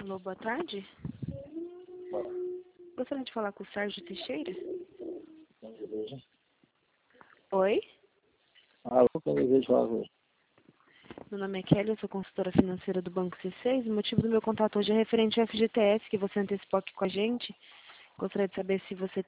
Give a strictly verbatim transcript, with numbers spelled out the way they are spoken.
Alô, boa tarde. Gostaria de falar com o Sérgio Teixeira? Oi? Alô, quem deseja falar com ele? Meu nome é Kelly, eu sou consultora financeira do Banco C seis. O motivo do meu contato hoje é referente ao F G T S, que você antecipou aqui com a gente. Gostaria de saber se você